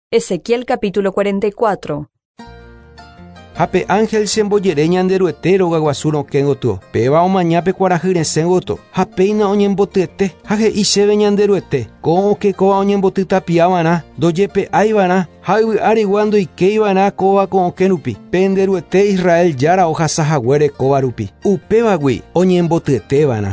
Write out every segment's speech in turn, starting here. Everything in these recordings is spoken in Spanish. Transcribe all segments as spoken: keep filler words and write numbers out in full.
Ezequiel capítulo cuarenta y cuatro. Hape ángel semboyere ñanderuete rogaguasuro kengoto. Peba omañape kuarahyresẽgoto. Hapeina oñembotyete. Hage ichéve ñanderuete. Ko okekóva oñembotytapiava'erã. Ndojepe'aiva'erã. Ha yvy'arigua ndoikéiva'erã kóva ko okérupi. Penderuete Israel jára ohasahaguére kóva rupi. Upévagui oñembotyeteva'erã.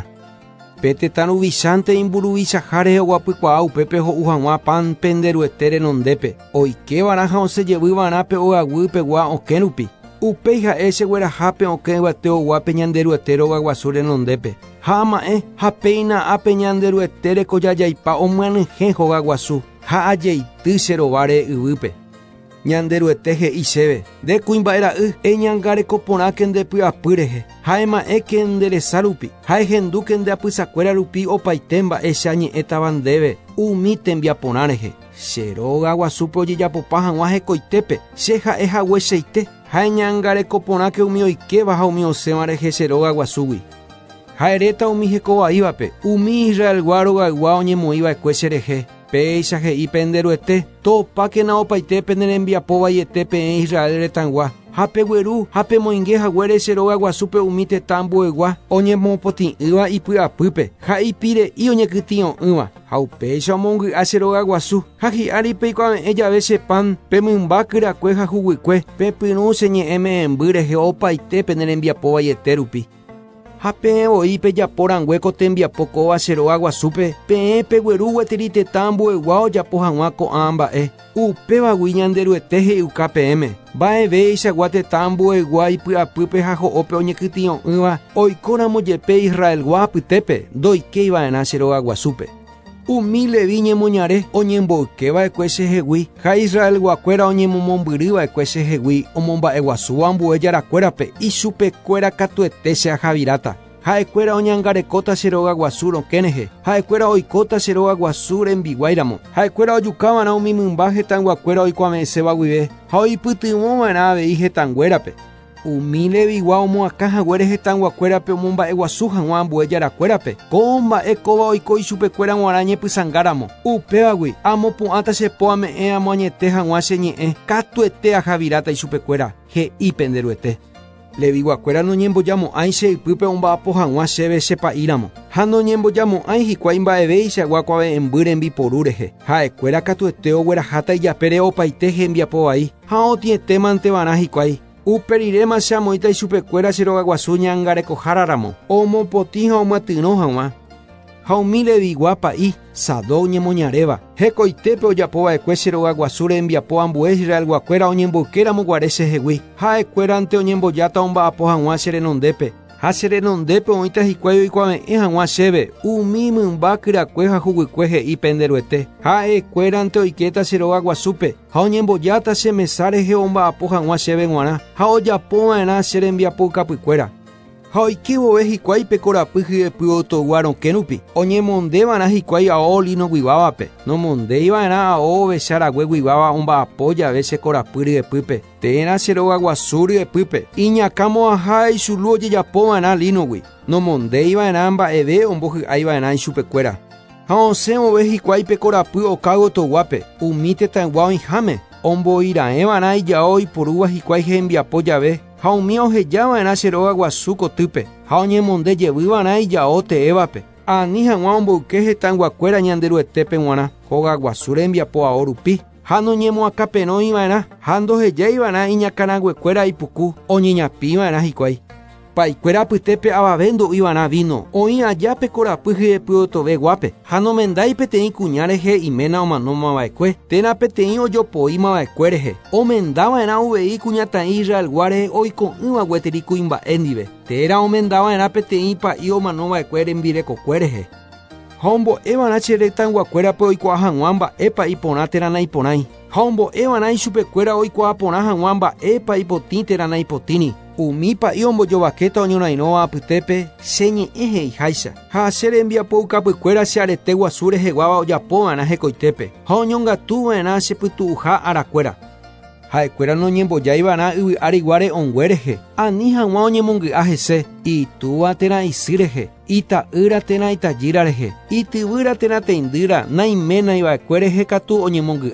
Péte vicháinte imburuvichaháre oguapykuaa upépe ho'u hag̃ua pan penderuete renondépe. Oikeva'erã ha osejevýva'erã pe ogaguýpegua okẽrupi. Upéi ha'e cheguerahápe okẽ yvate oguápe ñanderuete rogaguasu renondépe. Ha ama'ẽ ha péina ápe ñanderuete rekojajaipa omyanyhẽ hogaguasu ha ajeity che rováre yvýpe. Ñanderuete he'i chéve: nde kuimba'era'y eñangareko porãke ndepy'apy rehe. Ha'ema'ẽke nderesa rupi. Ha'ehendúke ndeapysakuéra rupi opaite mba'e che añe'ẽtava ndéve umi tembiaporã rehe. Che rogaguasúpe ojejapopa hag̃ua hekoitépe. Che ha'e haguecheite. Ha'eñangareko porãke umi oikeva ha umi osẽva rehe che rogaguasúgui. Ha'eréta umi hekovaívape. Umi Israelgua rogaygua oñemoĩva'ekue cherehe. Péicha he'i penderuete: topákena opaite penerembiapo vaiete peẽ Israel retãgua. Ha pegueru ha pemoingehaguére che rogaguasúpe umi tetã mbo'egua oñemopoti'ỹva ipy'apýpe ha ipire'i oñekytĩo'ỹva. Ha upéicha omongy'a che rogaguasu. Ha hi'ári peikuaave'ẽ jave che pan pemymba kyrakue ha huguykue pepyrũ che ñe'ẽ me'ẽmby rehe opaite penerembiapo vaiete rupi. Ha peẽvoi pejaporanguéko tembiapo kóva che rogaguasúpe peẽ pegueru gueteri tetã mbo'egua ojapo hag̃ua ko'ã mba'e. Upévagui ñanderuete he'yka peẽme. Mba'evéichagua tetã mbo'egua ipy'apýpe ha ho'ópe oñekytĩo'ỹva oikóramojepe Israelgua apytépe ndoikéiva'erã che rogaguasúpe. Umi Levi ñemoñare oñemboykeva'ekue chehegui ha Israelguakuéra oñemomombyryva'ekue chehegui omomba'eguasúva ambue jarakuérape ichupekuéra katuete che ahavíráta. Ha'ekuéra oñangarekóta che rogaguasu rokẽrehe. Ha'ekuéra oikóta che rogaguasu rembiguáiramo. Ha'ekuéra ojukava'erã umi mymba hetãnguakuéra oikuaame'ẽséva guive ha oipytyvõva'erã avei hetãnguérape. Umi Levigua omoakãhaguére hetãnguakuérape omomba'eguasu hag̃ua ambue jarakuérape. Ko mba'e kóva oiko ichupekuéra g̃uarã ñepysãngáramo. Upévagui amopu'ãta che po ame'ẽ amo añete hag̃ua che ñe'ẽ katuete ahavíráta ichupekuéra, he'i penderuete. Leviguakuéra noñembojamo'ãi che ypýpe omba'apo hag̃ua chéve che pa'íramo. Ha noñembojamo'ãi hikuái mba'evéichagua kuave'ẽmby rembiporu rehe. Ha'ekuéra katuete ogueraháta ijapére opaite hembiapo vai ha otĩetémantevarã hikuái. Uperiréma che amoĩta ichupekuéra che rogaguasu ñangarekoháraramo. Omopotĩ ha omyatyrõ hag̃ua. Ha umi Levigua pa'i Sadok ñemoñaréva hekoitépe ojapova'ekue che rogaguasu rembiapo ambue Israelguakuéra oñemboykéramo guare chehegui. Ha'ekuérante oñembojáta omba'apo hag̃ua che renondépe. Ha che renondépe oĩta hikuái oikuaave'ẽ hag̃ua chéve umi mymba kyrakue ha huguykue he'i penderuete. Ha'ekuérante oikéta che rogaguasúpe ha oñembojáta che mesa rehe omba'apo hag̃ua chéve g̃uarã ha ojapova'erã che rembiapo ikapykuéra. Ha oike vove hikuái pe korapy hyepy otogua rokẽrupi. Oñemondeva'erã hikuái ao lino guivávape. Nomondéiva'erã ao ovecharague guiváva omba'apo jave che korapy ryepýpe. Térã che rogaguasu ryepýpe. Iñakãmo'ãha ichulu ojejapova'erã linogui. Nomondéiva'erã mba'eve ombohy'aiva'erã ichupekuéra. Ha osẽ vove hikuái pe korapy okágui otoguápe. Umi tetãygua oĩháme. Ombo'ira'ẽva'erã ijao iporúva hikuái hembiapo jave. Ha umi ohejava'erã che rogaguasu kotýpe ha oñemondejevýva'erã ijao te'évape. Ani hag̃ua omboyke hetãnguakuéra ñanderuetépe g̃uarã rogaguasu rembiapo ao rupi. Ha noñemoakaperõiva'erã ha ndohejáiva'erã iñakãraguekuéra ipuku oñeñapĩva'erã hikuái. Paikuéra apytépe avave ndo'ívarã vino oĩ ajápe korapy hyepy otove guápe. Ha nomendái peteĩ kuña rehe iména omanómava'ekue. Térã peteĩ ojopoímava'ekue rehe. Omendava'erã uvei kuñatã'i Israelgua rehe oiko'ỹva gueteri kuimba'e ndive. Térã omendava'erã peteĩ pa'i omanóva'ekue rembirekokue rehe. Ha ombo'eva'erã che retãnguakuérape oikuaa hag̃ua mba'épa iporã térãna iporãi. Ha ombo'eva'erã ichupekuéra oikuaa porã hag̃ua mba'épa ipotĩ térãna ipotĩni. Umi pa'i ombojovakéta oñorairõva apytépe che ñe'ẽ he'iháicha. Ha che rembiapo ikapykuéra che arete guasu reheguáva ojapova'erã hekoitépe. Ha oñongatuva'erã chepytu'uha arakuéra. Ha'ekuéra noñembojáiva'erã yvy'áriguare ongue rehe. Ani hag̃ua oñemongy'a hese. Itúva térã isy rehe. Ita'ýra térã itajýra rehe. Ityvýra térã teindýra naiménaiva'ekue rehe katu oñemongy'a.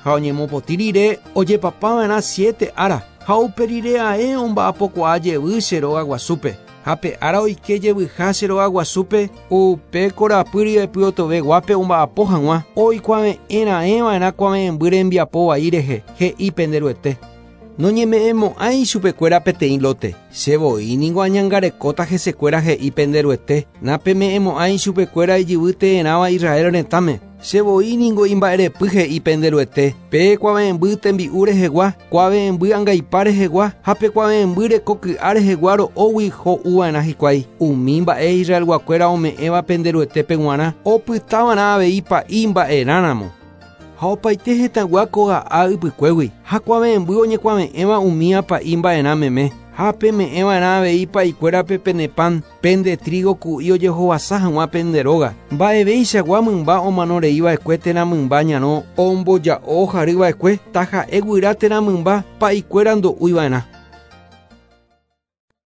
ha oñemopotĩ rire ojepapava'erã siete ára ha upe rire ae omba'apokuaa jevy che róga guasúpe. Ha pe ára oike jevyha che róga guasúpe upe korapy rivepy otove guápe omba'apo hag̃ua oikuaave'erã'eva'erã kuaave'ẽmby rembiapo vai rehe he'i penderuete. Noñeme'ẽmo'ãi chupekuéra peteĩ lote. Chevoi niko añangarekóta hesekuéra he'i penderuete. Napeme'ẽmo'ãi chupekuéra ijyvy te'ẽrãva Israel retãme. Chevoi ningo imba'erepy he'i penderuete. Pe kuaave'ẽmby tembi'u rehegua, kuaave'ẽmby ãngaipa rehegua ha pe kuaave'ẽmby rekoky'a rehegua ro'ógui ho'uva'erã hikuái. Umi mba'e Israelguakuéra ome'ẽva penderuete peguara opytávana avei pa'i mba'erãramo. Ha opaite hetãgua koga'a ypykuégui ha kuaave'ẽmby oñekuaave'ẽva umi pa'i mba'erã meme. Ha peme'ẽva'erã avei pa'ikuérape penepan pende trigo ku'i ojehovasa hag̃ua pende róga. Mba'evéichagua mymba omanoreiva'ekue térã mymba ñarõ omboja'o harýva'ekue taha'e guyra térã mymba pa'ikuéra ndo'úiva'erã.